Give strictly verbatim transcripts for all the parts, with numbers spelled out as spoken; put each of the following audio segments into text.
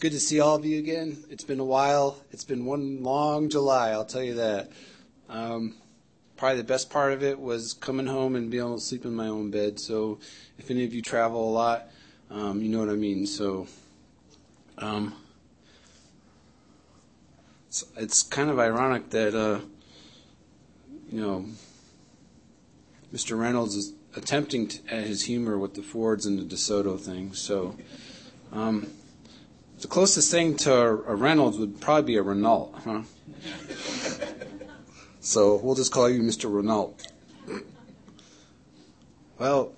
good to see all of you again. It's been a while. It's been one long July, I'll tell you that. Um, probably the best part of it was coming home and being able to sleep in my own bed. So if any of you travel a lot, um, you know what I mean. So um, it's, it's kind of ironic that, uh, you know, Mister Reynolds is attempting to, at his humor with the Fords and the DeSoto thing. So um, the closest thing to a, a Reynolds would probably be a Renault, huh? So we'll just call you Mister Renault. Well,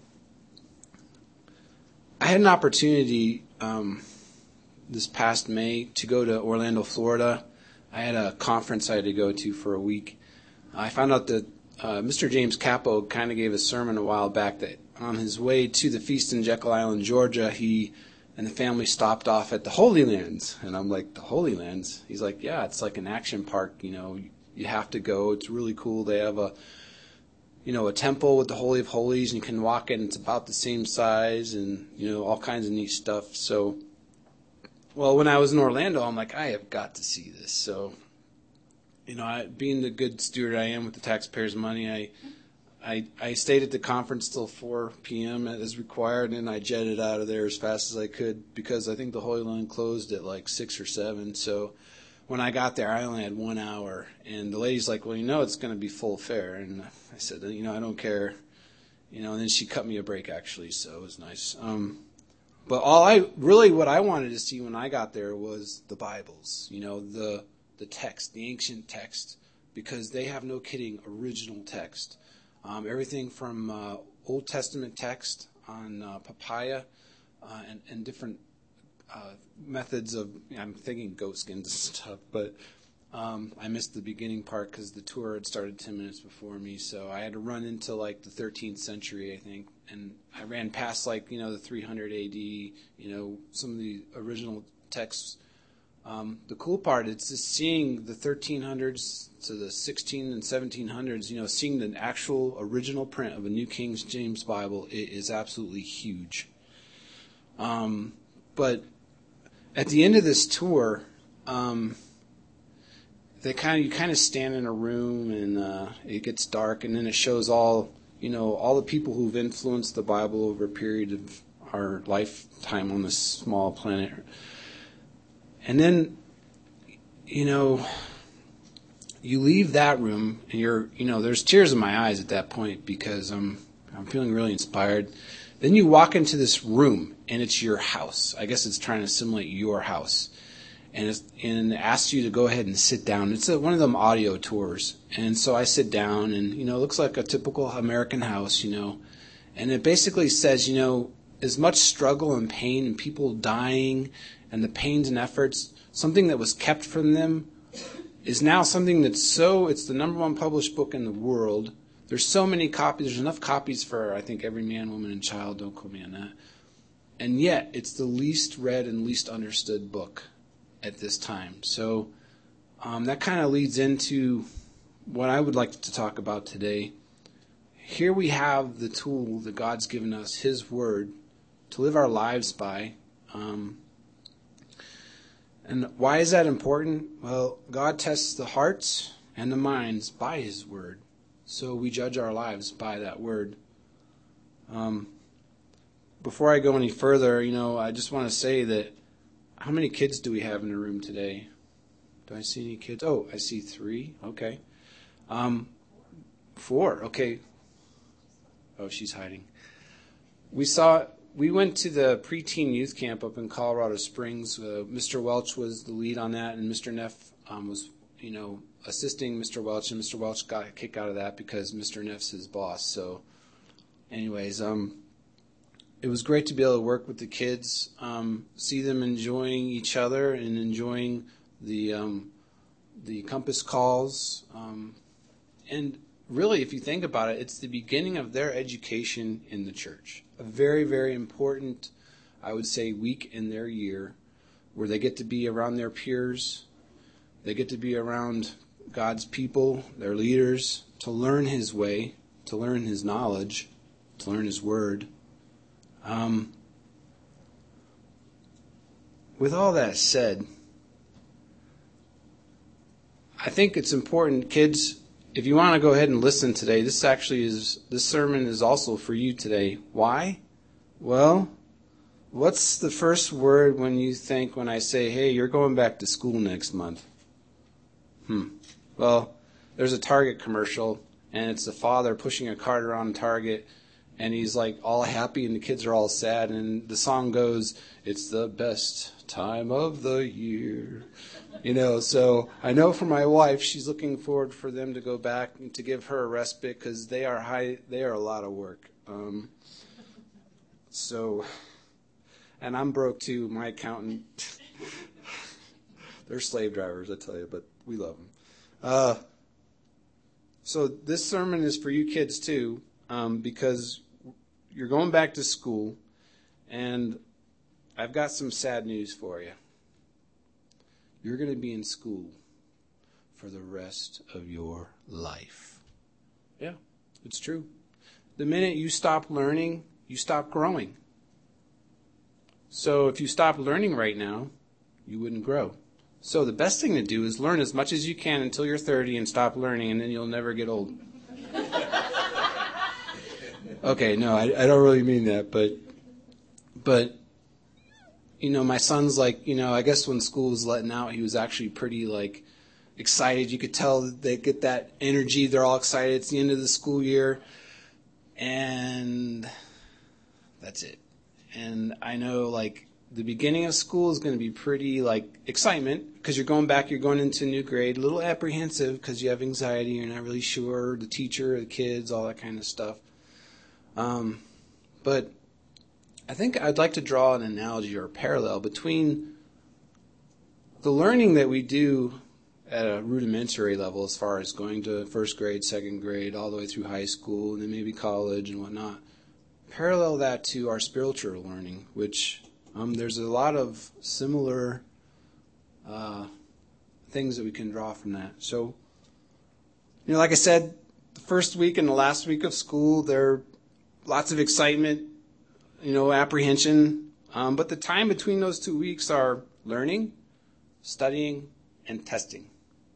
I had an opportunity um, this past May to go to Orlando, Florida. I had a conference I had to go to for a week. I found out that uh, Mister James Capo kind of gave a sermon a while back that on his way to the feast in Jekyll Island, Georgia, he and the family stopped off at the Holy Lands. And I'm like, the Holy Lands? He's like, yeah, it's like an action park, you know. You have to go. It's really cool. They have a, you know, a temple with the Holy of Holies, and you can walk in. It's about the same size, and you know, all kinds of neat stuff. So, well, when I was in Orlando, I'm like, I have got to see this. So, you know, I, being the good steward I am with the taxpayers' money, I, I, I stayed at the conference till four p.m. as required, and I jetted out of there as fast as I could because I think the Holy Land closed at like six or seven. So. When I got there, I only had one hour, and the lady's like, well, you know it's going to be full fare. And I said, you know, I don't care. You know, and then she cut me a break, actually, so it was nice. Um, but all I, really what I wanted to see when I got there was the Bibles, you know, the the text, the ancient text, because they have, no kidding, original text. Um, everything from uh, Old Testament text on uh, papaya uh, and, and different Uh, methods of, I'm thinking goat skins and stuff, but um, I missed the beginning part because the tour had started ten minutes before me, so I had to run into like the thirteenth century, I think, and I ran past like, you know, the three hundred A D, you know, some of the original texts. Um, the cool part is just seeing the thirteen hundreds to the sixteen and seventeen hundreds, you know, seeing the actual original print of a New King James Bible. It is absolutely huge. Um, but at the end of this tour, um, they kind of you kind of stand in a room, and uh, it gets dark, and then it shows all you know all the people who've influenced the Bible over a period of our lifetime on this small planet. And then, you know, you leave that room, and you're you know there's tears in my eyes at that point because I'm I'm feeling really inspired. Then you walk into this room, and it's your house. I guess it's trying to simulate your house. And, it's, and it asks you to go ahead and sit down. It's a, one of them audio tours. And so I sit down, and, you know, it looks like a typical American house, you know. And it basically says, you know, as much struggle and pain and people dying and the pains and efforts, something that was kept from them is now something that's so, it's the number one published book in the world. There's so many copies. There's enough copies for, I think, every man, woman, and child. Don't quote me on that. And yet, it's the least read and least understood book at this time. So um, that kind of leads into what I would like to talk about today. Here we have the tool that God's given us, His Word, to live our lives by. Um, and why is that important? Well, God tests the hearts and the minds by His Word. So we judge our lives by that word. Um, before I go any further, you know, I just want to say that how many kids do we have in the room today? Do I see any kids? Oh, I see three. Okay. Um, four. Okay. Oh, she's hiding. We saw. We went to the preteen youth camp up in Colorado Springs. Uh, Mister Welch was the lead on that, and Mister Neff um, was, you know, assisting Mister Welch, and Mister Welch got a kick out of that because Mister Neff's his boss. So anyways, um, it was great to be able to work with the kids, um, see them enjoying each other and enjoying the um, the compass calls. Um, and really, if you think about it, it's the beginning of their education in the church. A very, very important, I would say, week in their year where they get to be around their peers. They get to be around God's people, their leaders, to learn His way, to learn His knowledge, to learn His Word. Um, with all that said, I think it's important, kids, if you want to go ahead and listen today, this actually is, this sermon is also for you today. Why? Well, what's the first word when you think when I say, hey, you're going back to school next month? Hmm. Well, there's a Target commercial, and it's the father pushing a cart around Target, and he's like all happy, and the kids are all sad, and the song goes, it's the best time of the year. You know, so I know for my wife, she's looking forward for them to go back and to give her a respite, because they are high, they are a lot of work. Um, so, and I'm broke too. My accountant, they're slave drivers, I tell you, but we love them. Uh, so this sermon is for you kids too, um, because you're going back to school, and I've got some sad news for you. You're going to be in school for the rest of your life. Yeah, it's true. The minute you stop learning, you stop growing. So if you stop learning right now, you wouldn't grow. So the best thing to do is learn as much as you can until you're thirty and stop learning, and then you'll never get old. Okay, no, I, I don't really mean that, but, but, you know, my son's like, you know, I guess when school was letting out, he was actually pretty, like, excited. You could tell that they get that energy. They're all excited. It's the end of the school year. And that's it. And I know, like, the beginning of school is going to be pretty, like, excitement because you're going back, you're going into a new grade, a little apprehensive because you have anxiety, you're not really sure, the teacher, the kids, all that kind of stuff. Um, but I think I'd like to draw an analogy or a parallel between the learning that we do at a rudimentary level as far as going to first grade, second grade, all the way through high school, and then maybe college and whatnot. Parallel that to our spiritual learning, which um, there's a lot of similar uh, things that we can draw from that. So, you know, like I said, the first week and the last week of school, there are lots of excitement, you know, apprehension. Um, but the time between those two weeks are learning, studying, and testing.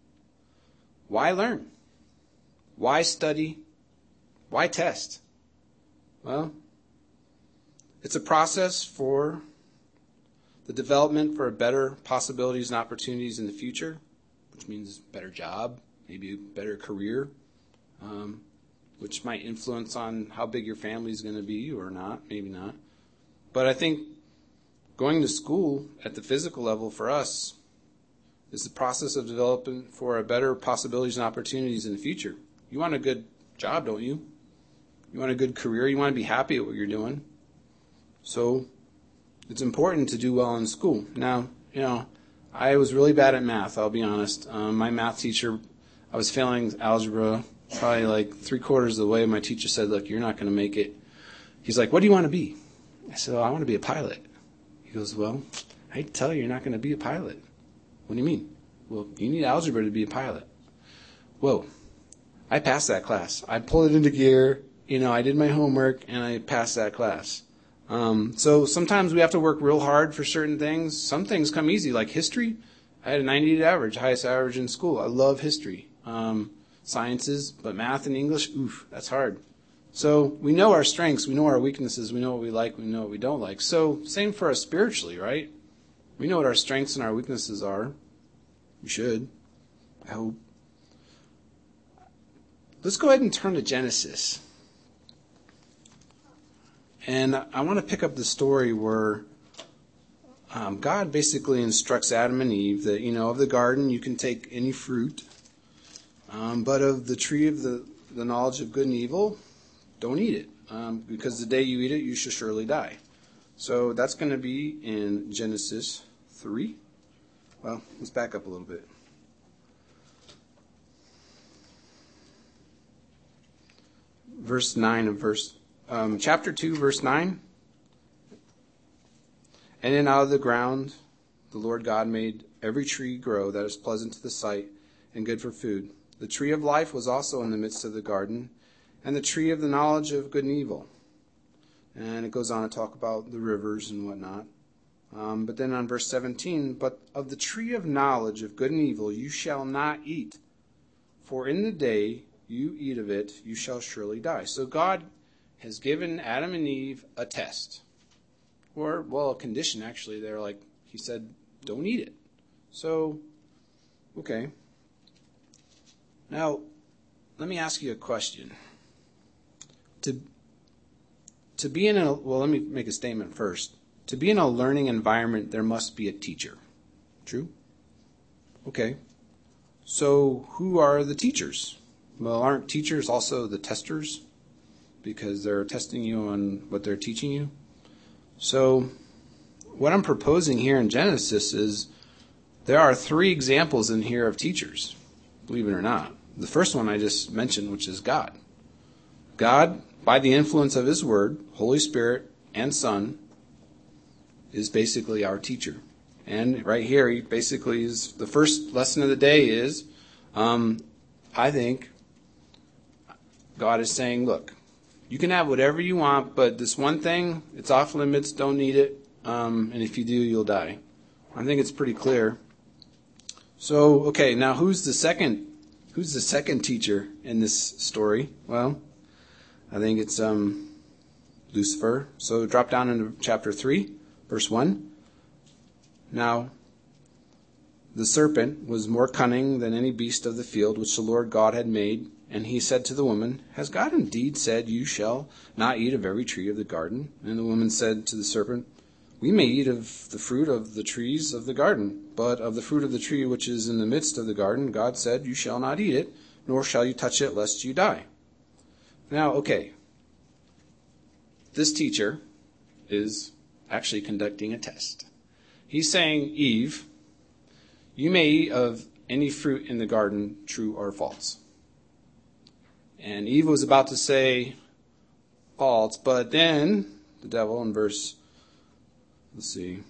Why learn? Why study? Why test? Well, it's a process for the development for better possibilities and opportunities in the future, which means better job, maybe a better career, um, which might influence on how big your family is going to be or not, maybe not. But I think going to school at the physical level for us is the process of developing for a better possibilities and opportunities in the future. You want a good job, don't you? You want a good career. You want to be happy at what you're doing. So it's important to do well in school. Now, you know, I was really bad at math, I'll be honest. Um, my math teacher, I was failing algebra probably like three quarters of the way. My teacher said, look, you're not going to make it. He's like, what do you want to be? I said, oh, I want to be a pilot. He goes, well, I hate to tell you, you're not going to be a pilot. What do you mean? Well, you need algebra to be a pilot. Whoa. I passed that class. I pulled it into gear. You know, I did my homework, and I passed that class. Um, so sometimes we have to work real hard for certain things. Some things come easy, like history. I had a ninety-eight average, highest average in school. I love history. Um, sciences, but math and English, oof, that's hard. So we know our strengths. We know our weaknesses. We know what we like. We know what we don't like. So same for us spiritually, right? We know what our strengths and our weaknesses are. We should. I hope. Let's go ahead and turn to Genesis. And I want to pick up the story where um, God basically instructs Adam and Eve that, you know, of the garden you can take any fruit, um, but of the tree of the, the knowledge of good and evil, don't eat it, um, because the day you eat it, you shall surely die. So that's going to be in Genesis three. Well, let's back up a little bit. Verse nine of verse, um, chapter two, verse nine. And then out of the ground the Lord God made every tree grow that is pleasant to the sight and good for food. The tree of life was also in the midst of the garden, and the tree of the knowledge of good and evil. And it goes on to talk about the rivers and whatnot. Um, but then on verse seventeen, but of the tree of knowledge of good and evil you shall not eat, for in the day you eat of it, you shall surely die. So God has given Adam and Eve a test. Or, well, a condition, actually. They're like, he said, don't eat it. So, okay. Now, let me ask you a question. To, to be in a, well, let me make a statement first. To be in a learning environment, there must be a teacher. True? Okay. So, who are the teachers? Well, aren't teachers also the testers? Because they're testing you on what they're teaching you? So, what I'm proposing here in Genesis is there are three examples in here of teachers, believe it or not. The first one I just mentioned, which is God. God, by the influence of His Word, Holy Spirit, and Son, is basically our teacher. And right here, he basically is, the first lesson of the day is, um, I think, God is saying, look, you can have whatever you want, but this one thing, it's off limits, don't eat it, um, and if you do, you'll die. I think it's pretty clear. So, okay, now who's the second, who's the second teacher in this story? Well, I think it's um, Lucifer. So drop down into chapter three, verse one. Now, the serpent was more cunning than any beast of the field which the Lord God had made. And he said to the woman, has God indeed said, you shall not eat of every tree of the garden? And the woman said to the serpent, we may eat of the fruit of the trees of the garden, but of the fruit of the tree which is in the midst of the garden, God said, you shall not eat it, nor shall you touch it, lest you die. Now, okay, this teacher is actually conducting a test. He's saying, Eve, you may eat of any fruit in the garden, true or false. And Eve was about to say false, but then the devil in verse, let's see,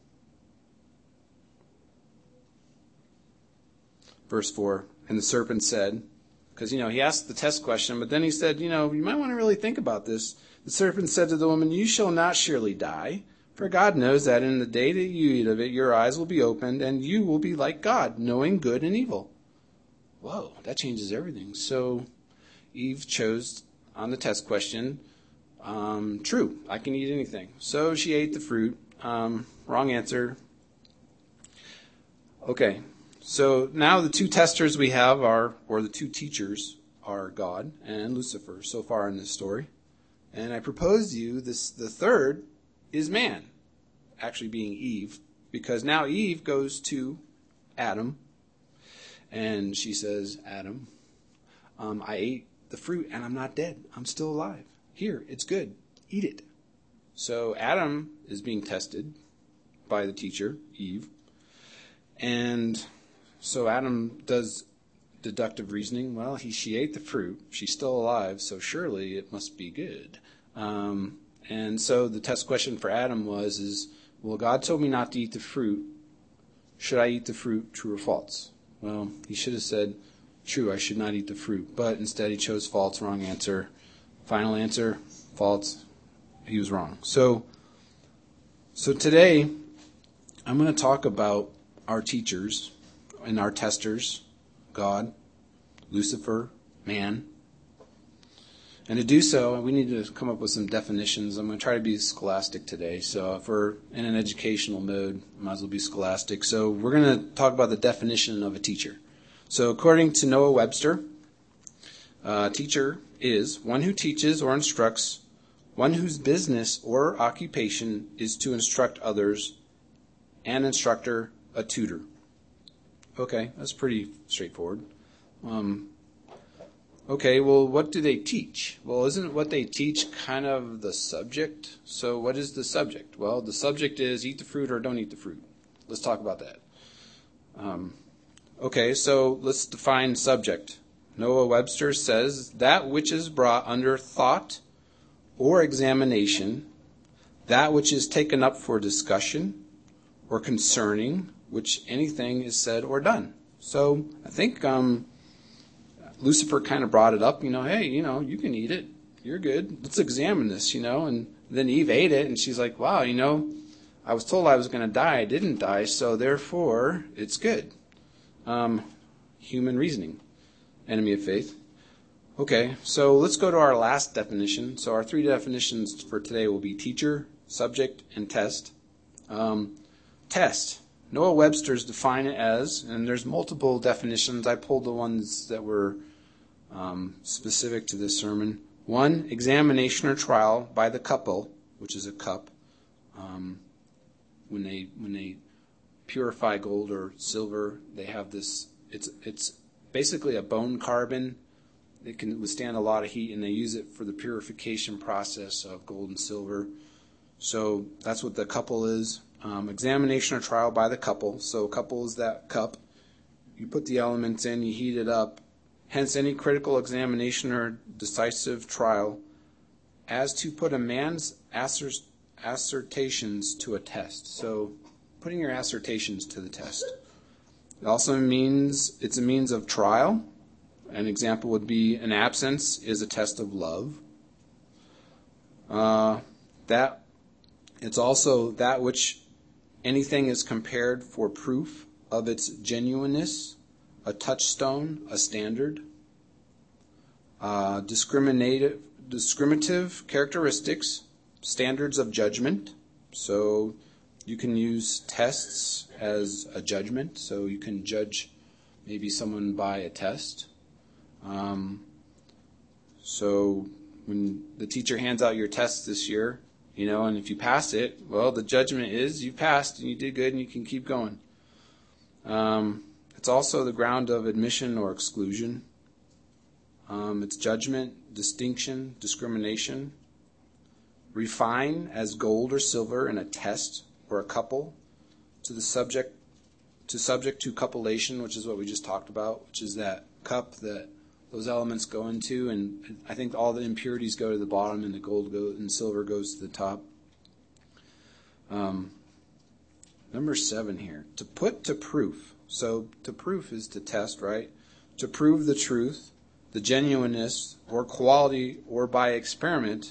verse four, and the serpent said, because, you know, he asked the test question, but then he said, you know, you might want to really think about this. The serpent said to the woman, you shall not surely die, for God knows that in the day that you eat of it, your eyes will be opened, and you will be like God, knowing good and evil. Whoa, that changes everything. So Eve chose on the test question, um, true, I can eat anything. So she ate the fruit. Um, wrong answer. Okay, so now the two testers we have are, or the two teachers are God and Lucifer so far in this story. And I propose to you this, the third is man, actually being Eve, because now Eve goes to Adam and she says, Adam, um, I ate the fruit and I'm not dead. I'm still alive. Here, it's good. Eat it. So Adam is being tested by the teacher, Eve. And so Adam does deductive reasoning. Well, he, she ate the fruit. She's still alive, so surely it must be good. Um, and so the test question for Adam was, is, well, God told me not to eat the fruit. Should I eat the fruit, true or false? Well, he should have said, true, I should not eat the fruit. But instead he chose false, wrong answer. Final answer, false. He was wrong. So, so today I'm going to talk about our teachers and our testers, God, Lucifer, man. And to do so, we need to come up with some definitions. I'm going to try to be scholastic today. So if we're in an educational mode, might as well be scholastic. So we're going to talk about the definition of a teacher. So according to Noah Webster, a teacher is one who teaches or instructs, one whose business or occupation is to instruct others, an instructor, a tutor. Okay, that's pretty straightforward. Um, okay, well, what do they teach? Well, isn't what they teach kind of the subject? So what is the subject? Well, the subject is eat the fruit or don't eat the fruit. Let's talk about that. Um, okay, so let's define subject. Noah Webster says, that which is brought under thought or examination, that which is taken up for discussion or concerning which anything is said or done. So I think um, Lucifer kind of brought it up, you know, hey, you know, you can eat it. You're good. Let's examine this, you know. And then Eve ate it, and she's like, wow, you know, I was told I was going to die. I didn't die, so therefore it's good. Um, human reasoning. Enemy of faith. Okay, so let's go to our last definition. So our three definitions for today will be teacher, subject, and test. Um, test. Noah Webster's define it as, and there's multiple definitions. I pulled the ones that were um, specific to this sermon. One, examination or trial by the couple, which is a cup. Um, when they when they purify gold or silver, they have this. It's it's basically a bone carbon. It can withstand a lot of heat, and they use it for the purification process of gold and silver. So that's what the couple is. Um, examination or trial by the couple. So a couple is that cup. You put the elements in, you heat it up. Hence, any critical examination or decisive trial as to put a man's assert- assertions to a test. So putting your assertions to the test. It also means it's a means of trial. An example would be an absence is a test of love. Uh, that it's also that which anything is compared for proof of its genuineness, a touchstone, a standard. Uh, discriminative, discriminative characteristics, standards of judgment. So you can use tests as a judgment. So you can judge maybe someone by a test. Um, so when the teacher hands out your test this year, you know, and if you pass it, well, the judgment is you passed and you did good and you can keep going. Um, it's also the ground of admission or exclusion. Um, it's judgment, distinction, discrimination. Refine as gold or silver in a test or a couple to the subject to subject to cupellation, which is what we just talked about, which is that cup that those elements go into, and I think all the impurities go to the bottom, and the gold go, and silver goes to the top. Um, number seven here, to put to proof. So to proof is to test, right? To prove the truth, the genuineness, or quality, or by experiment,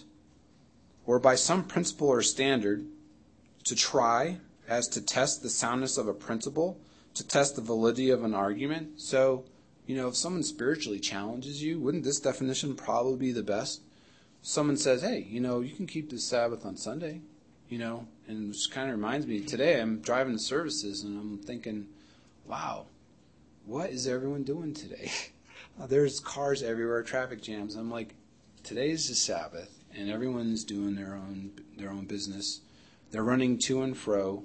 or by some principle or standard, to try, as to test the soundness of a principle, to test the validity of an argument. So, you know, if someone spiritually challenges you, wouldn't this definition probably be the best? Someone says, hey, you know, you can keep the Sabbath on Sunday, you know, and it kind of reminds me, today I'm driving to services and I'm thinking, wow, what is everyone doing today? There's cars everywhere, traffic jams. I'm like, today's the Sabbath and everyone's doing their own their own business. They're running to and fro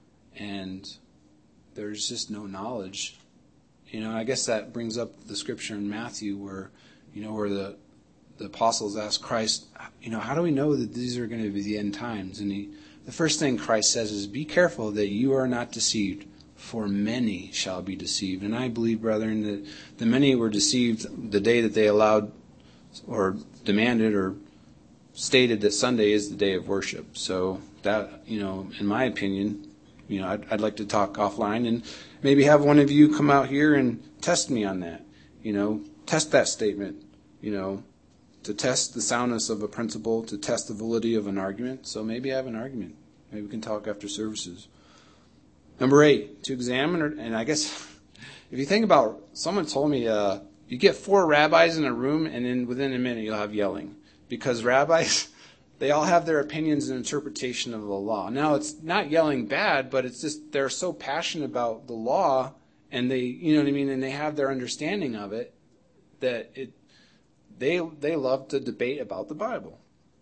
and there's just no knowledge. You know, I guess that brings up the scripture in Matthew where, you know, where the the apostles asked Christ, you know, how do we know that these are going to be the end times? And he, the first thing Christ says is, be careful that you are not deceived, for many shall be deceived. And I believe, brethren, that the many were deceived the day that they allowed or demanded or stated that Sunday is the day of worship. So that, you know, in my opinion, you know, I'd, I'd like to talk offline and maybe have one of you come out here and test me on that. You know, test that statement, you know, to test the soundness of a principle, to test the validity of an argument. So maybe I have an argument. Maybe we can talk after services. Number eight, to examine, or, and I guess if you think about, someone told me uh, you get four rabbis in a room and then within a minute you'll have yelling. Because rabbis, they all have their opinions and interpretation of the law. Now, it's not yelling bad, but it's just they're so passionate about the law and they, you know what I mean, and they have their understanding of it that it they they love to debate about the Bible.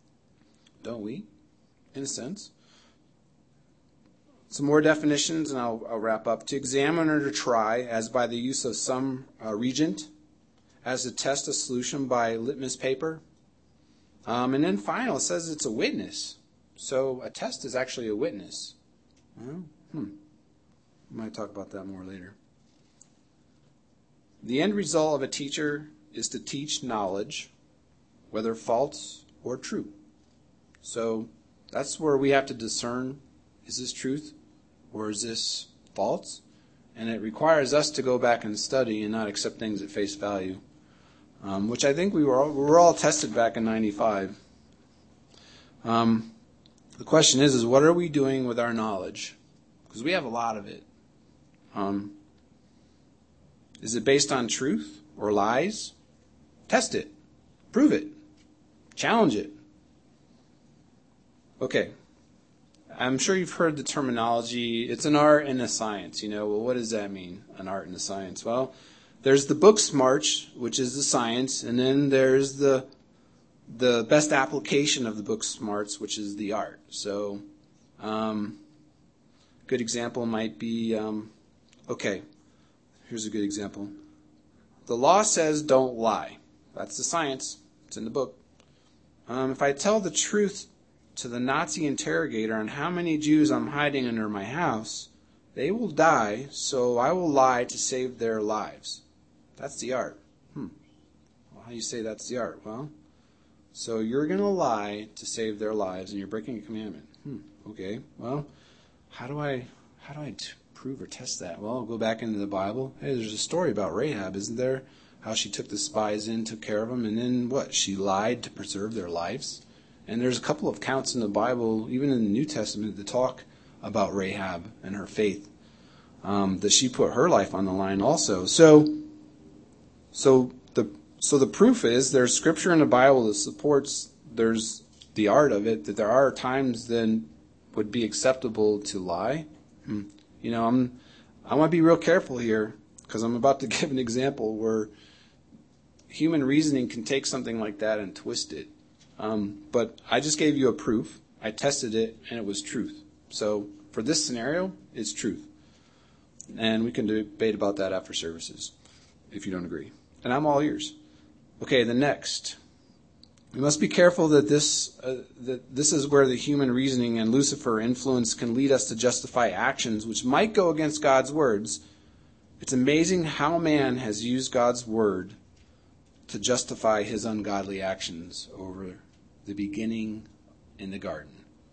Don't we? In a sense. Some more definitions, and I'll, I'll wrap up. To examine or to try, as by the use of some uh, reagent, as to test a solution by litmus paper. Um, and then final, it says it's a witness. So a test is actually a witness. Well, hmm. We might talk about that more later. The end result of a teacher is to teach knowledge, whether false or true. So that's where we have to discern, is this truth or is this false? And it requires us to go back and study and not accept things at face value. Um, which I think we were all, we were all tested back in ninety-five. Um, the question is, is what are we doing with our knowledge? Because we have a lot of it. Um, is it based on truth or lies? Test it. Prove it. Challenge it. Okay. I'm sure you've heard the terminology. It's an art and a science. You know, well, what does that mean, an art and a science? Well, there's the book smarts, which is the science, and then there's the the best application of the book smarts, which is the art. So, um, good example might be, um, okay, here's a good example. The law says don't lie. That's the science. It's in the book. Um, if I tell the truth to the Nazi interrogator on how many Jews I'm hiding under my house, they will die, so I will lie to save their lives. That's the art. Hmm. Well, how do you say that's the art? Well, so you're going to lie to save their lives, and you're breaking a commandment. Hmm. Okay. Well, how do I how do I t- prove or test that? Well, I'll go back into the Bible. Hey, there's a story about Rahab, isn't there? How she took the spies in, took care of them, and then what? She lied to preserve their lives. And there's a couple of accounts in the Bible, even in the New Testament, that talk about Rahab and her faith, um, that she put her life on the line also. So, so the so the proof is there's scripture in the Bible that supports there's the art of it, that there are times then would be acceptable to lie. Hmm. You know, I'm I want to be real careful here because I'm about to give an example where human reasoning can take something like that and twist it. Um, but I just gave you a proof. I tested it, and it was truth. So for this scenario, it's truth. And we can debate about that after services, if you don't agree. And I'm all ears. Okay, the next. We must be careful that this uh, that this is where the human reasoning and Lucifer influence can lead us to justify actions which might go against God's words. It's amazing how man has used God's word to justify his ungodly actions over the beginning in the garden.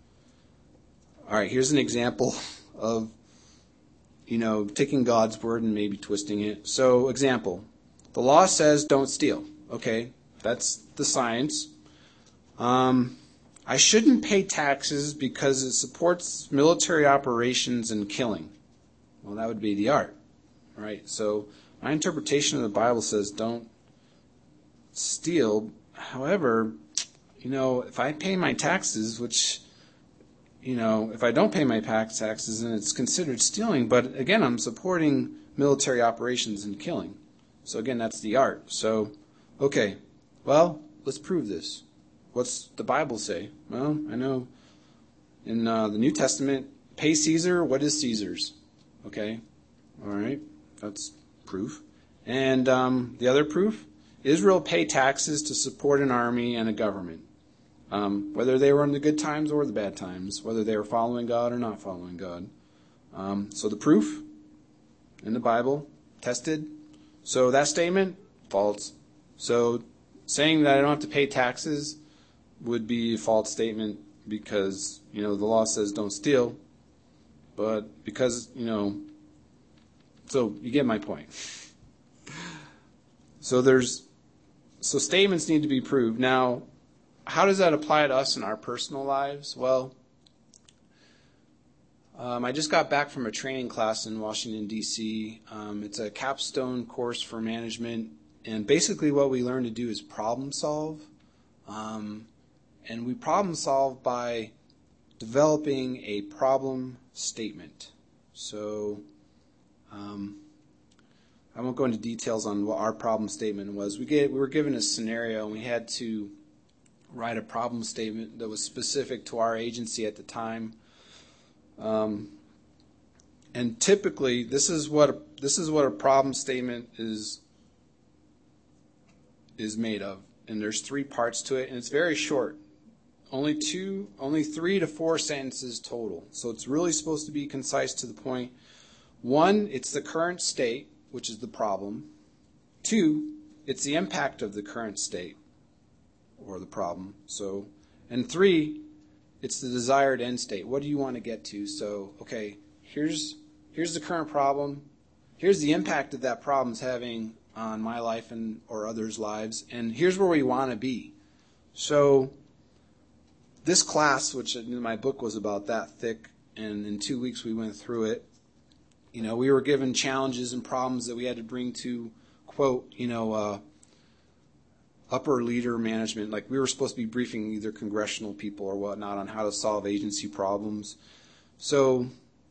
All right, here's an example of, you know, taking God's word and maybe twisting it. So, example, the law says don't steal. Okay, that's the science. Um, I shouldn't pay taxes because it supports military operations and killing. Well, that would be the art, right? So, my interpretation of the Bible says don't steal. However, you know, if I pay my taxes, which, you know, if I don't pay my tax taxes, then it's considered stealing. But again, I'm supporting military operations and killing. So again, that's the art. So, okay, well, let's prove this. What's the Bible say? Well, I know in uh, the New Testament, pay Caesar what is Caesar's. Okay, all right, that's proof. And um, the other proof? Israel paid taxes to support an army and a government, um, whether they were in the good times or the bad times, whether they were following God or not following God. Um, so the proof in the Bible, tested. So that statement, false. So saying that I don't have to pay taxes would be a false statement because, you know, the law says don't steal. But because, you know, so you get my point. So there's So statements need to be proved. Now, how does that apply to us in our personal lives? Well, um, I just got back from a training class in Washington, D C Um, it's a capstone course for management. And basically what we learn to do is problem solve. Um, and we problem solve by developing a problem statement. So um, I won't go into details on what our problem statement was. We get, we were given a scenario, and we had to write a problem statement that was specific to our agency at the time. Um, and typically, this is what a, this is what a problem statement is is made of. And there's three parts to it, and it's very short. Only two, only three to four sentences total. So it's really supposed to be concise to the point. One, it's the current state, which is the problem. Two, it's the impact of the current state or the problem. So, and three, it's the desired end state. What do you want to get to? So, okay, here's here's the current problem. Here's the impact that that problem's having on my life and or others' lives, and here's where we want to be. So, this class, which in my book was about that thick, and in two weeks we went through it, you know, we were given challenges and problems that we had to bring to, quote, you know, uh, upper leader management. Like we were supposed to be briefing either congressional people or whatnot on how to solve agency problems. So,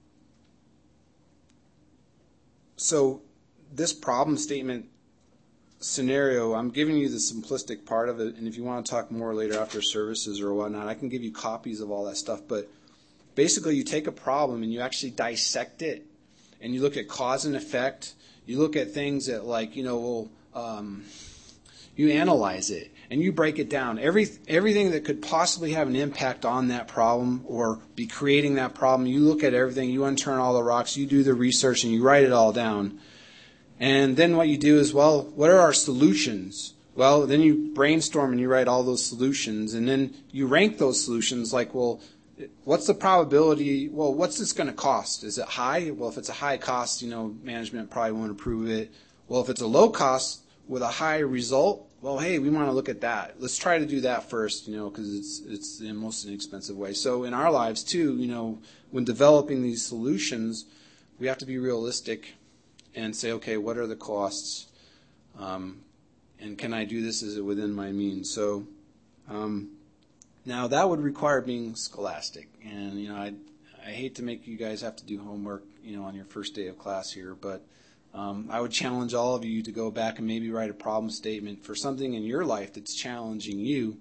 so this problem statement scenario, I'm giving you the simplistic part of it, and if you want to talk more later after services or whatnot, I can give you copies of all that stuff. But basically, you take a problem and you actually dissect it, and you look at cause and effect. You look at things that, like, you know, well, um, you analyze it and you break it down. Every everything that could possibly have an impact on that problem or be creating that problem, you look at everything. You unturn all the rocks. You do the research and you write it all down. And then what you do is, well, what are our solutions? Well, then you brainstorm and you write all those solutions. And then you rank those solutions like, well, what's the probability? Well, what's this going to cost? Is it high? Well, if it's a high cost, you know, management probably won't approve it. Well, if it's a low cost with a high result, well, hey, we want to look at that. Let's try to do that first, you know, because it's it's the most inexpensive way. So in our lives, too, you know, when developing these solutions, we have to be realistic and say, okay, what are the costs? Um, and can I do this? Is it within my means? So um, now that would require being scholastic. And, you know, I I hate to make you guys have to do homework, you know, on your first day of class here, but um, I would challenge all of you to go back and maybe write a problem statement for something in your life that's challenging you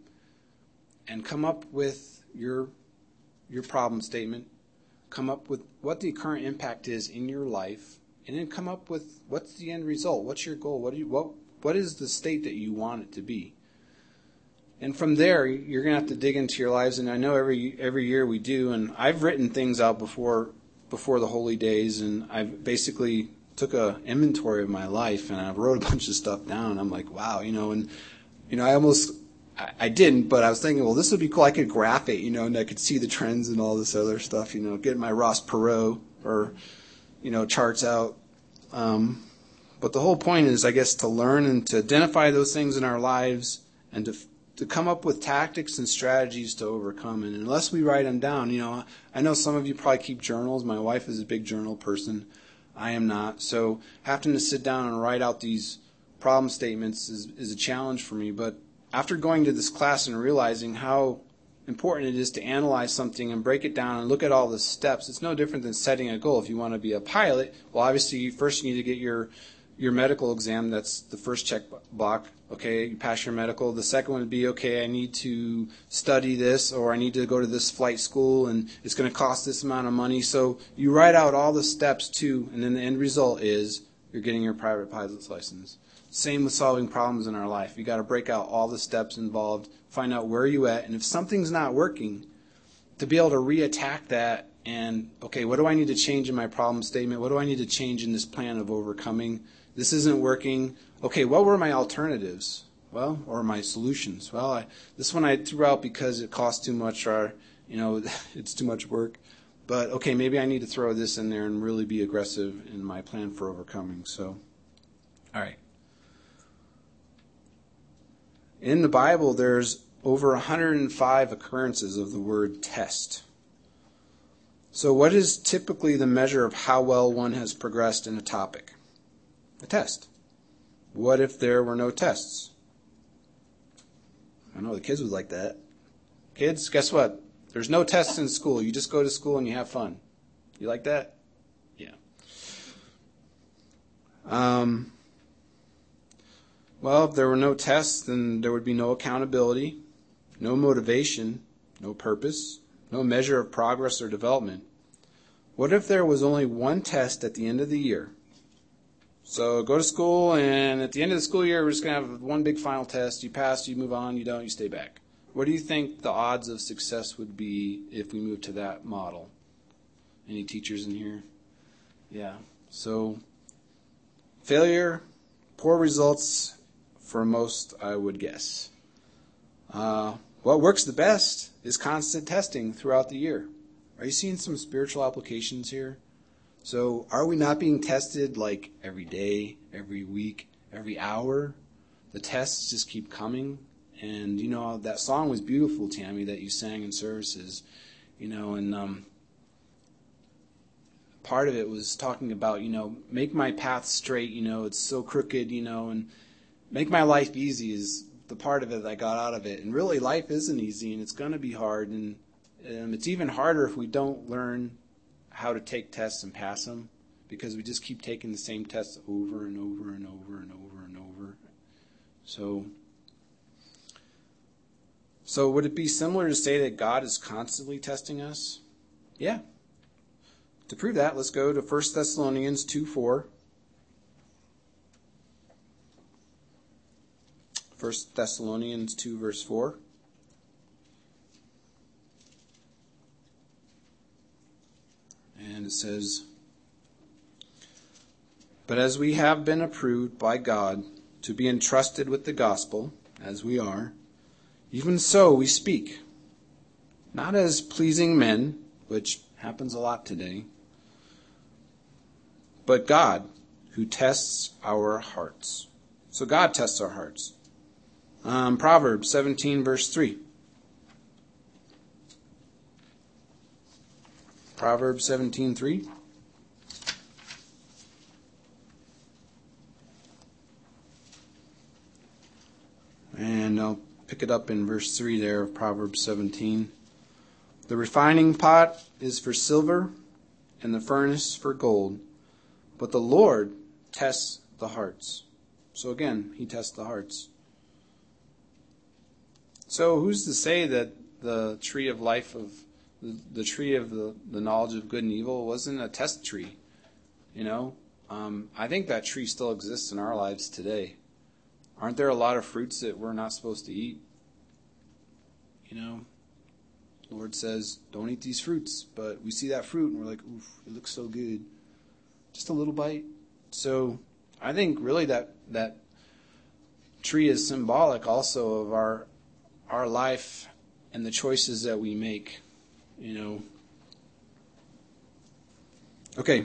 and come up with your your problem statement, come up with what the current impact is in your life, and then come up with what's the end result. What's your goal? What do you what what is the state that you want it to be? And from there, you're going to have to dig into your lives. And I know every every year we do. And I've written things out before before the holy days, and I've basically took a inventory of my life, and I wrote a bunch of stuff down. I'm like, wow, you know, and you know, I almost I, I didn't, but I was thinking, well, this would be cool. I could graph it, you know, and I could see the trends and all this other stuff. You know, get my Ross Perot or you know, charts out. Um, but the whole point is, I guess, to learn and to identify those things in our lives and to to come up with tactics and strategies to overcome. And unless we write them down, you know, I know some of you probably keep journals. My wife is a big journal person. I am not. So having to sit down and write out these problem statements is, is a challenge for me. But after going to this class and realizing how important it is to analyze something and break it down and look at all the steps, it's no different than setting a goal. If you want to be a pilot, well, obviously, you first you need to get your your medical exam. That's the first check block. Okay, you pass your medical. The second one would be, okay, I need to study this, or I need to go to this flight school, and it's going to cost this amount of money. So you write out all the steps too, and then the end result is you're getting your private pilot's license. Same with solving problems in our life. You got to break out all the steps involved, find out where you at, and if something's not working, to be able to reattack that and, okay, what do I need to change in my problem statement? What do I need to change in this plan of overcoming? This isn't working. Okay, what were my alternatives? Well, or my solutions? Well, I, this one I threw out because it cost too much, or, you know, it's too much work. But, okay, maybe I need to throw this in there and really be aggressive in my plan for overcoming. So, all right. In the Bible, there's over one hundred five occurrences of the word test. So what is typically the measure of how well one has progressed in a topic? A test. What if there were no tests? I know the kids would like that. Kids, guess what? There's no tests in school. You just go to school and you have fun. You like that? Yeah. Um... Well, if there were no tests, then there would be no accountability, no motivation, no purpose, no measure of progress or development. What if there was only one test at the end of the year? So go to school, and at the end of the school year, we're just going to have one big final test. You pass, you move on. You don't, you stay back. What do you think the odds of success would be if we move to that model? Any teachers in here? Yeah. So failure, poor results, for most, I would guess. Uh, what works the best is constant testing throughout the year. Are you seeing some spiritual applications here? So are we not being tested like every day, every week, every hour? The tests just keep coming And, you know, that song was beautiful, Tammy, that you sang in services, you know, and um, part of it was talking about, you know, make my path straight, you know, it's so crooked, you know, and make my life easy is the part of it that I got out of it. And really, life isn't easy, and it's going to be hard, and um, it's even harder if we don't learn how to take tests and pass them, because we just keep taking the same tests over and over and over and over and over. So, so would it be similar to say that God is constantly testing us? Yeah. To prove that, let's go to First Thessalonians two four. First Thessalonians two, verse four. And it says, "But as we have been approved by God to be entrusted with the gospel, as we are, even so we speak, not as pleasing men," which happens a lot today, "but God, who tests our hearts." So God tests our hearts. Um, Proverbs seventeen, verse three. Proverbs seventeen, three. And I'll pick it up in verse three there of Proverbs seventeen. "The refining pot is for silver, and the furnace for gold, but the Lord tests the hearts." So again, he tests the hearts. So who's to say that the tree of life, of the, the tree of the, the knowledge of good and evil, wasn't a test tree? You know, um, I think that tree still exists in our lives today. Aren't there a lot of fruits that we're not supposed to eat? You know, the Lord says, don't eat these fruits. But we see that fruit and we're like, oof, it looks so good. Just a little bite. So I think really that, that tree is symbolic also of our our life and the choices that we make, you know. Okay,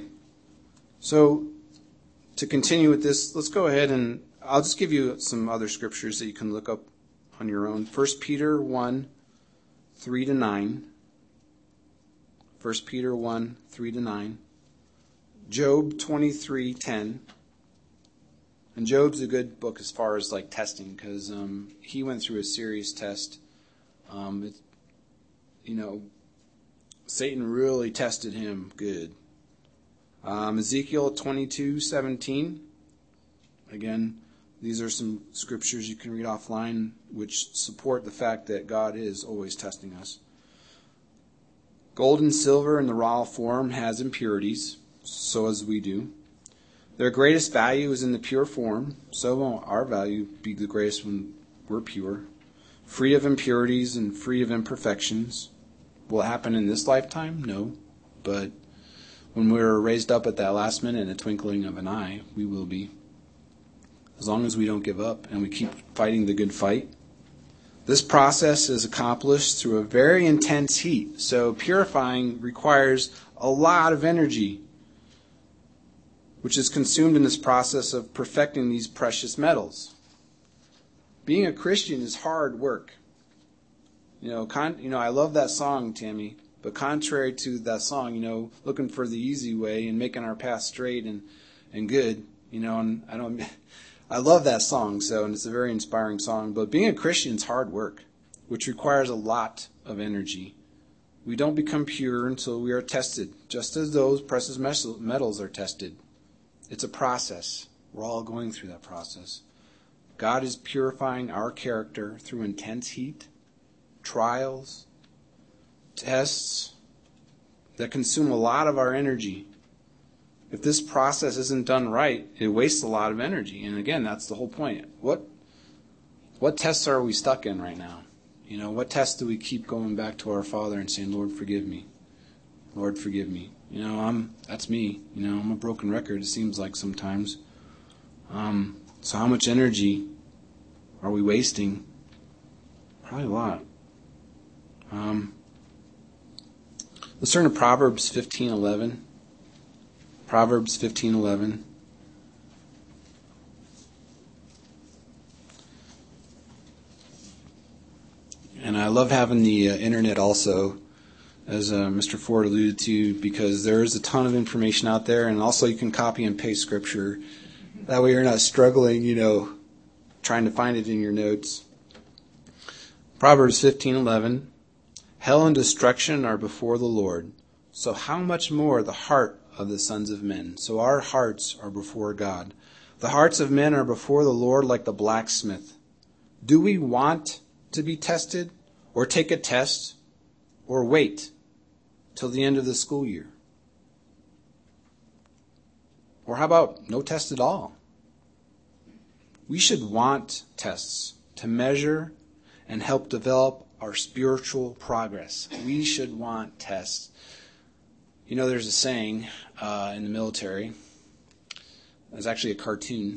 so to continue with this, let's go ahead and I'll just give you some other scriptures that you can look up on your own. First Peter one, three to nine. First Peter one, three to nine. Job twenty-three, ten. And Job's a good book as far as like testing, because um, he went through a serious test. Um, it, you know, Satan really tested him good. Um, Ezekiel twenty-two, seventeen. Again, these are some scriptures you can read offline which support the fact that God is always testing us. Gold and silver in the raw form has impurities, so as we do. Their greatest value is in the pure form, so will our value be the greatest when we're pure. Free of impurities and free of imperfections. Will it happen in this lifetime? No. But when we're raised up at that last minute in a twinkling of an eye, we will be. As long as we don't give up and we keep fighting the good fight. This process is accomplished through a very intense heat. So purifying requires a lot of energy, which is consumed in this process of perfecting these precious metals. Being a Christian is hard work. You know, con- you know, I love that song, Tammy, but contrary to that song, you know, looking for the easy way and making our path straight and, and good, you know, and I don't, I love that song, so, and it's a very inspiring song, but being a Christian is hard work, which requires a lot of energy. We don't become pure until we are tested, just as those precious metals are tested. It's a process. We're all going through that process. God is purifying our character through intense heat, trials, tests that consume a lot of our energy. If this process isn't done right, it wastes a lot of energy. And again, that's the whole point. What what tests are we stuck in right now? You know, what tests do we keep going back to our Father and saying, Lord, forgive me. Lord, forgive me. You know, I'm that's me. You know, I'm a broken record, it seems like sometimes. Um, so how much energy are we wasting? Probably a lot. Um, let's turn to Proverbs fifteen eleven. Proverbs fifteen eleven. I love having the uh, internet also, as uh, Mister Ford alluded to, because there is a ton of information out there, and also you can copy and paste scripture. That way you're not struggling, you know, trying to find it in your notes. Proverbs fifteen eleven, hell and destruction are before the Lord, so how much more the heart of the sons of men. So our hearts are before God. The hearts of men are before the Lord like the blacksmith. Do we want to be tested, or take a test, or wait till the end of the school year? Or how about no test at all? We should want tests to measure and help develop our spiritual progress. We should want tests. You know, there's a saying uh, in the military. It's actually a cartoon.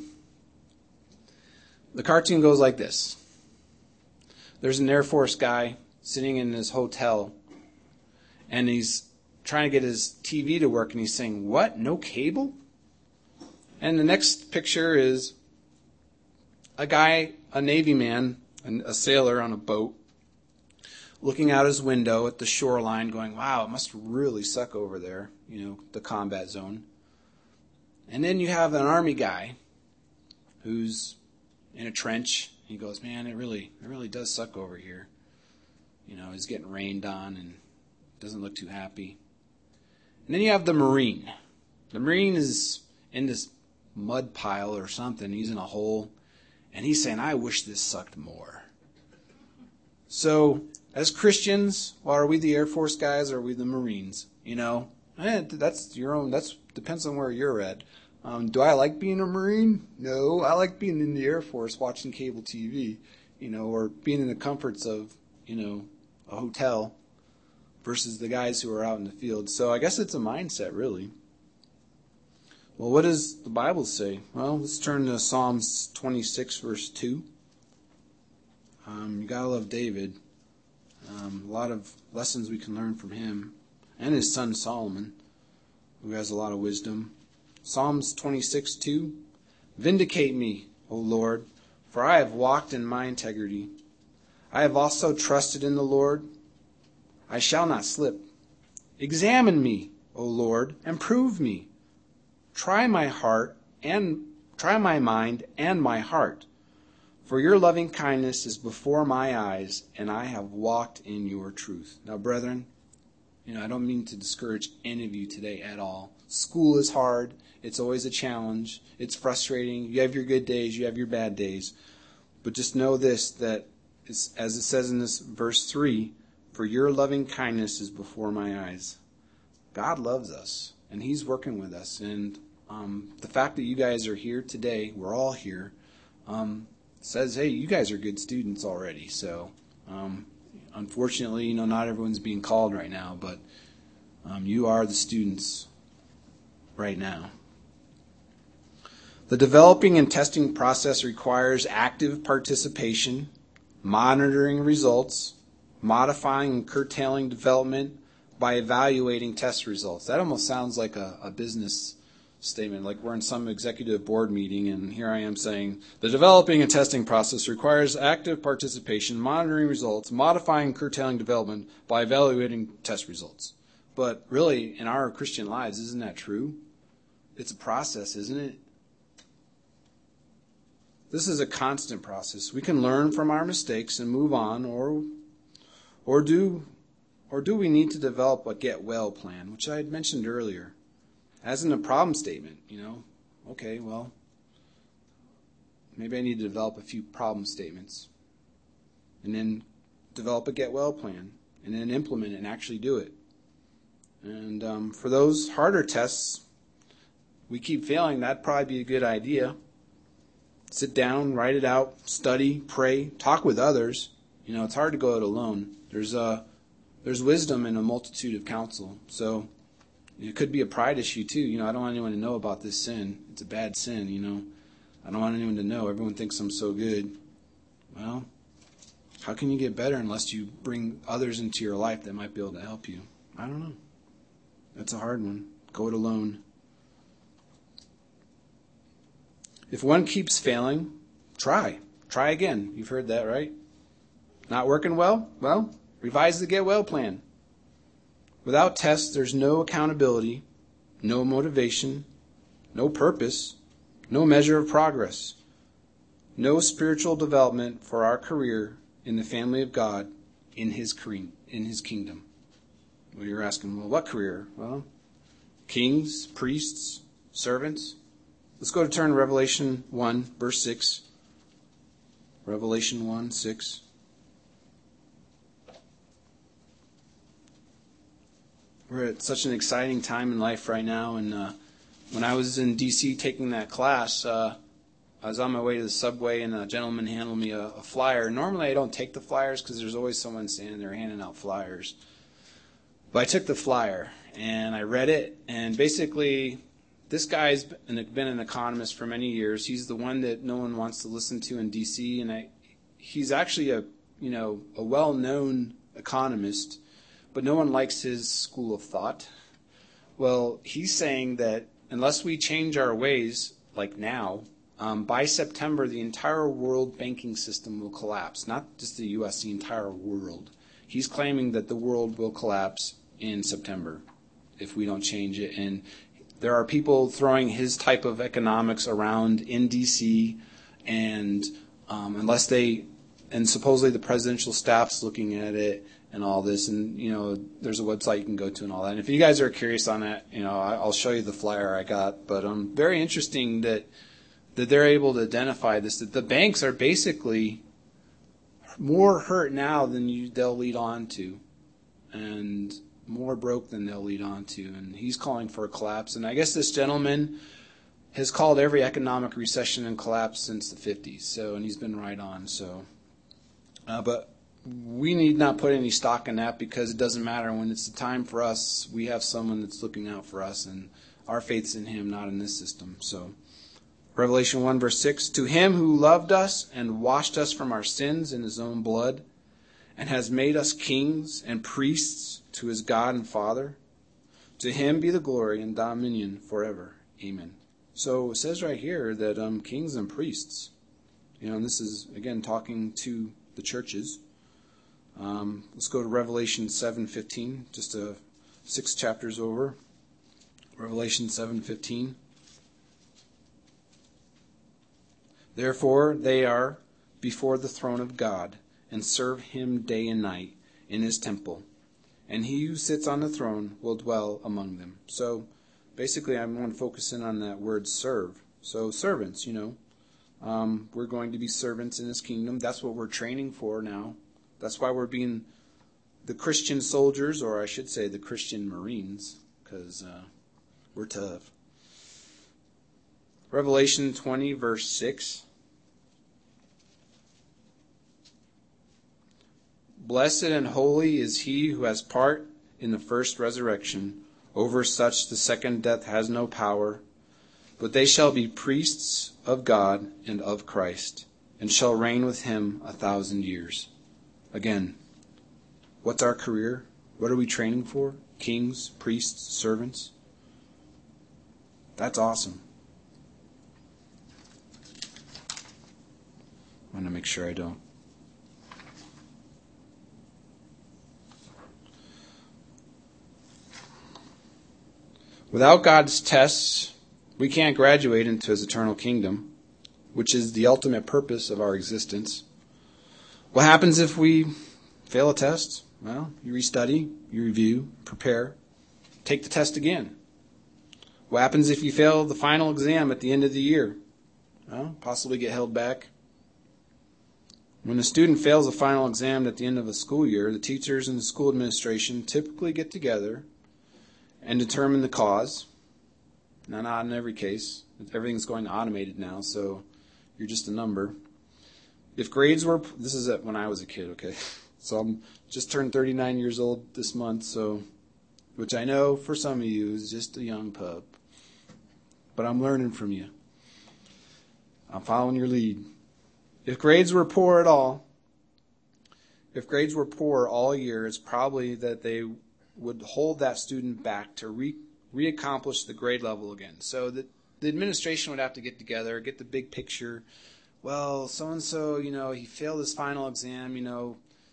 The cartoon goes like this. There's an Air Force guy sitting in his hotel, and he's trying to get his T V to work, and he's saying, "What? No cable?" And the next picture is a guy, a Navy man, a sailor on a boat, looking out his window at the shoreline going, "Wow, it must really suck over there," you know, the combat zone. And then you have an Army guy who's in a trench. He goes, "Man, it really, it really does suck over here." You know, he's getting rained on and doesn't look too happy. And then you have the Marine. The Marine is in this mud pile or something. He's in a hole. And he's saying, "I wish this sucked more." So, as Christians, well, are we the Air Force guys or are we the Marines? You know, eh, that's your own, that's depends on where you're at. Um, do I like being a Marine? No, I like being in the Air Force watching cable T V, you know, or being in the comforts of, you know, a hotel versus the guys who are out in the field. So I guess it's a mindset, really. Well, what does the Bible say? Well, let's turn to Psalms twenty-six, verse two. Um, you gotta love David. Um, a lot of lessons we can learn from him and his son Solomon, who has a lot of wisdom. Psalms twenty-six, two. Vindicate me, O Lord, for I have walked in my integrity. I have also trusted in the Lord. I shall not slip. Examine me, O Lord, and prove me. Try my heart and try my mind and my heart. For your loving kindness is before my eyes, and I have walked in your truth. Now, brethren, you know, I don't mean to discourage any of you today at all. School is hard. It's always a challenge. It's frustrating. You have your good days. You have your bad days. But just know this, that it's, as it says in this verse three, for your loving kindness is before my eyes. God loves us, and he's working with us. And um, the fact that you guys are here today, we're all here, um, says, hey, you guys are good students already. So, um, unfortunately, you know, not everyone's being called right now, but um, you are the students right now. The developing and testing process requires active participation, monitoring results, modifying and curtailing development by evaluating test results. That almost sounds like a, a business statement, like we're in some executive board meeting, and here I am saying, the developing and testing process requires active participation, monitoring results, modifying and curtailing development by evaluating test results. But really, in our Christian lives, isn't that true? It's a process, isn't it? This is a constant process. We can learn from our mistakes and move on, or or do or do we need to develop a get well plan, which I had mentioned earlier? As in a problem statement, you know, okay, well, maybe I need to develop a few problem statements and then develop a get well plan and then implement it and actually do it. And um, for those harder tests, we keep failing, that'd probably be a good idea. Sit down, write it out, study, pray, talk with others. You know, it's hard to go it alone. There's a, there's wisdom in a multitude of counsel. So it could be a pride issue too. You know, I don't want anyone to know about this sin. It's a bad sin, you know. I don't want anyone to know. Everyone thinks I'm so good. Well, how can you get better unless you bring others into your life that might be able to help you? I don't know. That's a hard one. Go it alone. If one keeps failing, try. Try again. You've heard that, right? Not working well? Well, revise the get well plan. Without tests, there's no accountability, no motivation, no purpose, no measure of progress, no spiritual development for our career in the family of God in his in his kingdom. Well, you're asking, well, what career? Well, kings, priests, servants. Let's go to turn to Revelation one, verse six. Revelation one, six. We're at such an exciting time in life right now, and uh, when I was in D C taking that class, uh, I was on my way to the subway, and a gentleman handed me a, a flyer. Normally I don't take the flyers because there's always someone standing there handing out flyers. But I took the flyer, and I read it, and basically this guy's been, been an economist for many years. He's the one that no one wants to listen to in D C, and I, he's actually a you know a well-known economist, but no one likes his school of thought. Well, he's saying that unless we change our ways, like now, um, by September, the entire world banking system will collapse. Not just the U S, the entire world. He's claiming that the world will collapse in September if we don't change it. And there are people throwing his type of economics around in D C, and um, unless they, and supposedly the presidential staff's looking at it, and all this, and you know, there's a website you can go to and all that. And if you guys are curious on that, you know, I'll show you the flyer I got. But um, very interesting that that they're able to identify this. That the banks are basically more hurt now than you, they'll lead on to, and more broke than they'll lead on to. And he's calling for a collapse. And I guess this gentleman has called every economic recession and collapse since the fifties. So, and he's been right on. So, uh, but. We need not put any stock in that because it doesn't matter. When it's the time for us, we have someone that's looking out for us, and our faith's in him, not in this system. So, Revelation one, verse six, to him who loved us and washed us from our sins in his own blood, and has made us kings and priests to his God and Father, to him be the glory and dominion forever. Amen. So it says right here that um, kings and priests, you know, and this is, again, talking to the churches. Um, let's go to Revelation seven fifteen, just a six chapters over. Revelation seven fifteen. Therefore they are before the throne of God, and serve him day and night in his temple. And he who sits on the throne will dwell among them. So basically I want to focus in on that word serve. So servants, you know. Um, we're going to be servants in his kingdom. That's what we're training for now. That's why we're being the Christian soldiers, or I should say the Christian Marines, because uh, we're tough. Revelation twenty, verse six. Blessed and holy is he who has part in the first resurrection. Over such the second death has no power, but they shall be priests of God and of Christ, and shall reign with him a thousand years. Again, what's our career? What are we training for? Kings, priests, servants? That's awesome. I want to make sure I don't. Without God's tests, we can't graduate into his eternal kingdom, which is the ultimate purpose of our existence. What happens if we fail a test? Well, you restudy, you review, prepare, take the test again. What happens if you fail the final exam at the end of the year? Well, possibly get held back. When a student fails a final exam at the end of a school year, the teachers and the school administration typically get together and determine the cause. Now, not in every case. Everything's going automated now, so you're just a number. If grades were, this is when I was a kid, okay? So I'm just turned thirty-nine years old this month, so, which I know for some of you is just a young pup. But I'm learning from you. I'm following your lead. If grades were poor at all, if grades were poor all year, it's probably that they would hold that student back to re, re-accomplish the grade level again. So the, the administration would have to get together, get the big picture. Well, so-and-so, you know, he failed his final exam, you know,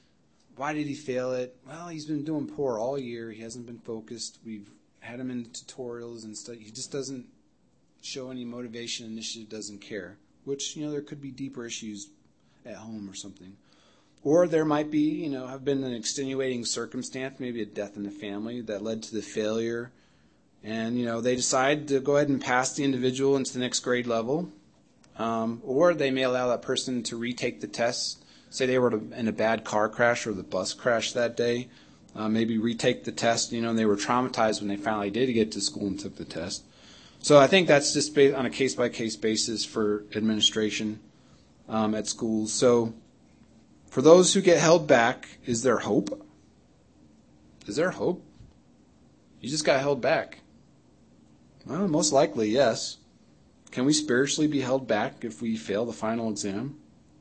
why did he fail it? Well, he's been doing poor all year. He hasn't been focused. We've had him in tutorials and stuff. He just doesn't show any motivation, initiative, doesn't care. Which, you know, there could be deeper issues at home or something. Or there might be, you know, have been an extenuating circumstance, maybe a death in the family that led to the failure. And, you know, they decide to go ahead and pass the individual into the next grade level. Um, or they may allow that person to retake the test. Say they were in a bad car crash or the bus crash that day. Uh, maybe retake the test, you know, and they were traumatized when they finally did get to school and took the test. So I think that's just based on a case-by-case basis for administration um, at schools. So for those who get held back, is there hope? Is there hope? You just got held back. Well, most likely, yes. Can we spiritually be held back if we fail the final exam?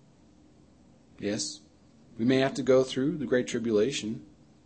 Yes. We may have to go through the Great Tribulation.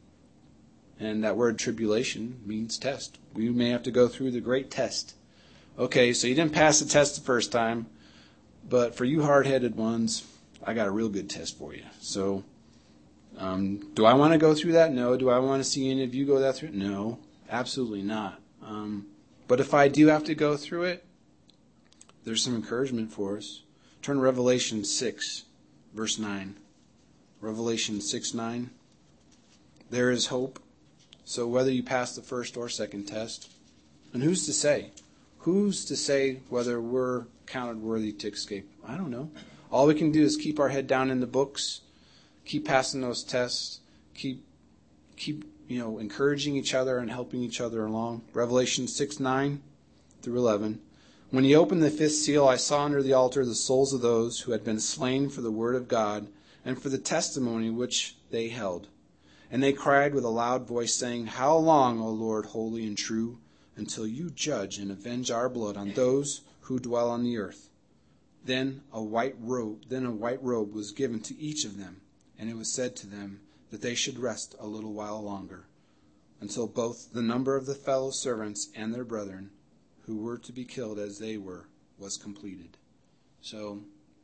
And that word tribulation means test. We may have to go through the great test. Okay, so you didn't pass the test the first time, but for you hard-headed ones, I got a real good test for you. So, um, do I want to go through that? No. Do I want to see any of you go that through? No, absolutely not. Um, but if I do have to go through it, there's some encouragement for us. Turn to Revelation six, verse nine. Revelation six, nine. There is hope. So whether you pass the first or second test, and who's to say? Who's to say whether we're counted worthy to escape? I don't know. All we can do is keep our head down in the books, keep passing those tests, keep keep you know encouraging each other and helping each other along. Revelation six, nine through eleven. When he opened the fifth seal, I saw under the altar the souls of those who had been slain for the word of God and for the testimony which they held. And they cried with a loud voice, saying, How long, O Lord, holy and true, until you judge and avenge our blood on those who dwell on the earth? Then a white robe, then a white robe was given to each of them, and it was said to them that they should rest a little while longer, until both the number of the fellow servants and their brethren, who were to be killed as they were, was completed. So,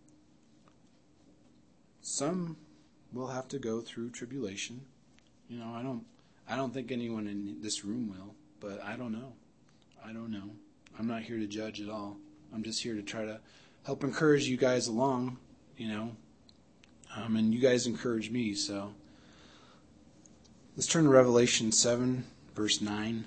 some will have to go through tribulation. You know, I don't I don't think anyone in this room will, but I don't know. I don't know. I'm not here to judge at all. I'm just here to try to help encourage you guys along, you know. Um, and you guys encourage me, so. Let's turn to Revelation seven, verse nine.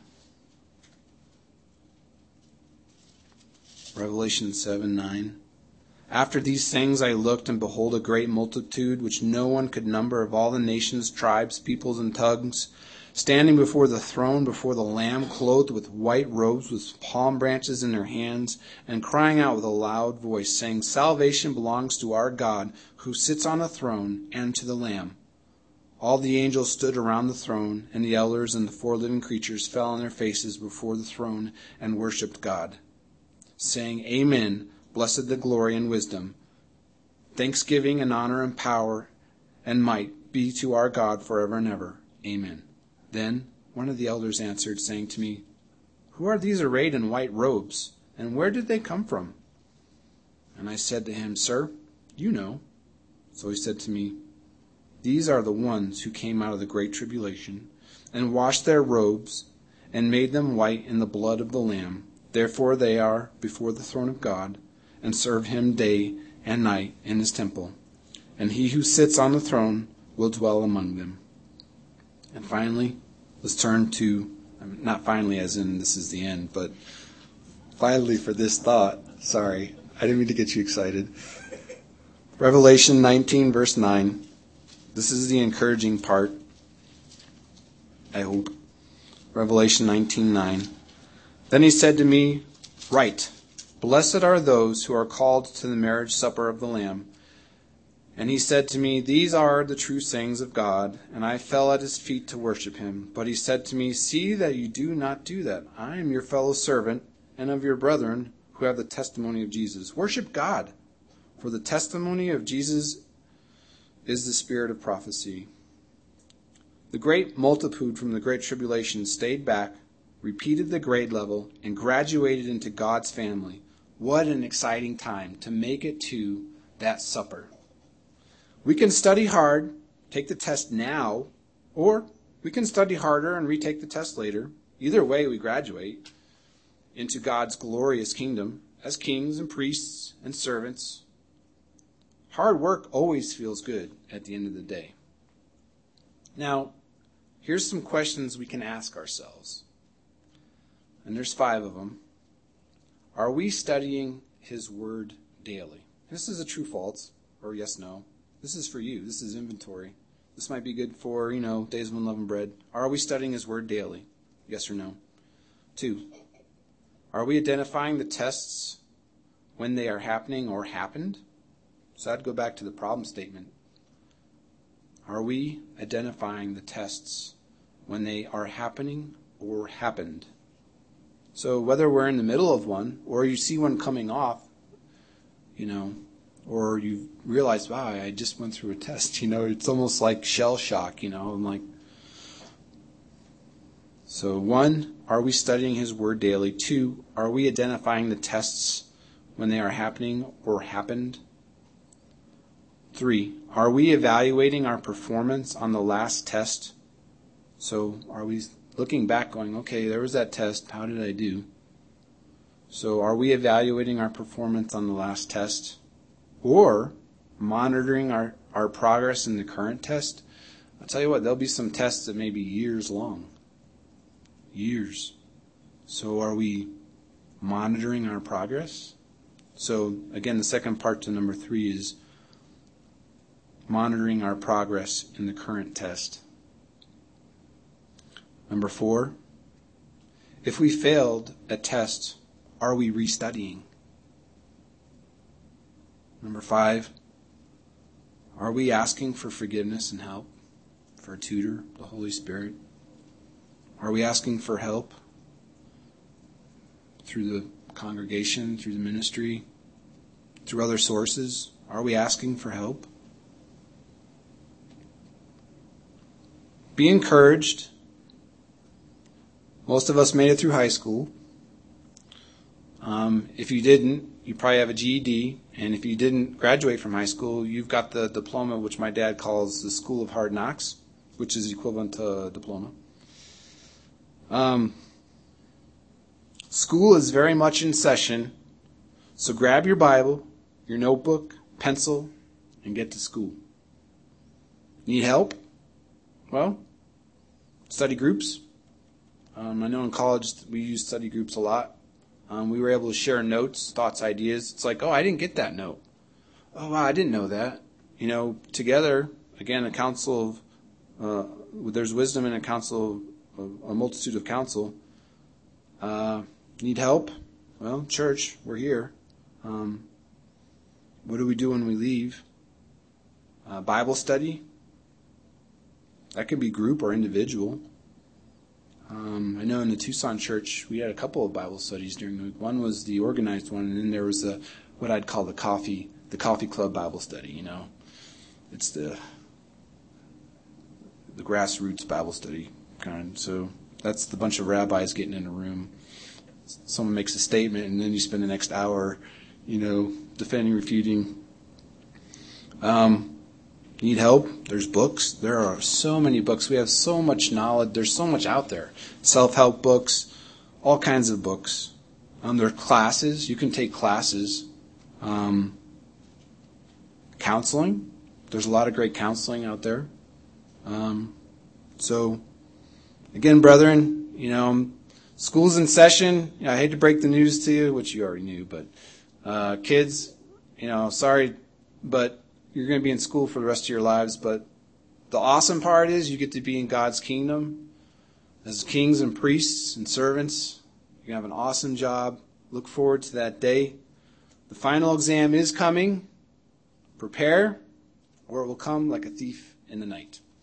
Revelation seven, nine. After these things I looked, and behold, a great multitude, which no one could number, of all the nations, tribes, peoples, and tongues, standing before the throne, before the Lamb, clothed with white robes, with palm branches in their hands, and crying out with a loud voice, saying, Salvation belongs to our God, who sits on a throne, and to the Lamb. All the angels stood around the throne, and the elders and the four living creatures fell on their faces before the throne, and worshipped God, saying, Amen. Blessed the glory and wisdom, thanksgiving and honor and power and might be to our God forever and ever. Amen. Then one of the elders answered, saying to me, Who are these arrayed in white robes, and where did they come from? And I said to him, Sir, you know. So he said to me, These are the ones who came out of the great tribulation, and washed their robes, and made them white in the blood of the Lamb. Therefore they are before the throne of God, and serve him day and night in his temple. And he who sits on the throne will dwell among them. And finally, let's turn to, I mean, not finally as in this is the end, but finally for this thought. Sorry, I didn't mean to get you excited. Revelation nineteen, verse nine. This is the encouraging part, I hope. Revelation nineteen, nine. Then he said to me, Write, Blessed are those who are called to the marriage supper of the Lamb. And he said to me, These are the true sayings of God. And I fell at his feet to worship him. But he said to me, See that you do not do that. I am your fellow servant and of your brethren who have the testimony of Jesus. Worship God, for the testimony of Jesus is the spirit of prophecy. The great multitude from the great tribulation stayed back, repeated the grade level, and graduated into God's family. What an exciting time to make it to that supper. We can study hard, take the test now, or we can study harder and retake the test later. Either way, we graduate into God's glorious kingdom as kings and priests and servants. Hard work always feels good at the end of the day. Now, here's some questions we can ask ourselves. And there's five of them. Are we studying His Word daily? This is a true false, or yes, no. This is for you. This is inventory. This might be good for, you know, days of unleavened bread. Are we studying His Word daily? Yes or no? Two, are we identifying the tests when they are happening or happened? So I'd go back to the problem statement. Are we identifying the tests when they are happening or happened? So whether we're in the middle of one, or you see one coming off, you know, or you realize, wow, I just went through a test, you know, it's almost like shell shock, you know, I'm like, so one, are we studying His Word daily? Two, are we identifying the tests when they are happening or happened? Three, are we evaluating our performance on the last test? So are we looking back going, okay, there was that test, how did I do? So are we evaluating our performance on the last test? Or monitoring our, our progress in the current test? I'll tell you what, there'll be some tests that may be years long. Years. So are we monitoring our progress? So again, the second part to number three is monitoring our progress in the current test. Number four, if we failed a test, are we restudying? Number five, are we asking for forgiveness and help for a tutor, the Holy Spirit? Are we asking for help through the congregation, through the ministry, through other sources? Are we asking for help? Be encouraged. Most of us made it through high school. Um, if you didn't, you probably have a G E D. And if you didn't graduate from high school, you've got the diploma, which my dad calls the School of Hard Knocks, which is equivalent to a diploma. Um, school is very much in session, so grab your Bible, your notebook, pencil, and get to school. Need help? Well, study groups. Um, I know in college we used study groups a lot. Um, we were able to share notes, thoughts, ideas. It's like, oh, I didn't get that note. Oh, wow, I didn't know that. You know, together, again, a council of, uh, there's wisdom in a council of, a multitude of counsel. Uh, need help? Well, church, we're here. Um, what do we do when we leave? Uh, Bible study? That could be group or individual. Um, I know in the Tucson church, we had a couple of Bible studies during the week. One was the organized one, and then there was a, what I'd call the coffee, the coffee club Bible study, you know. It's the the grassroots Bible study kind. So that's the bunch of rabbis getting in a room. Someone makes a statement, and then you spend the next hour, you know, defending, refuting. Um, need help? There's books. There are so many books. We have so much knowledge. There's so much out there. Self-help books, all kinds of books. Um, there are classes. You can take classes. Um, counseling. There's a lot of great counseling out there. Um, so, again, brethren, you know, school's in session. You know, I hate to break the news to you, which you already knew, but uh, kids, you know, sorry, but you're going to be in school for the rest of your lives. But the awesome part is you get to be in God's kingdom as kings and priests and servants. You're going to have an awesome job. Look forward to that day. The final exam is coming. Prepare, or it will come like a thief in the night.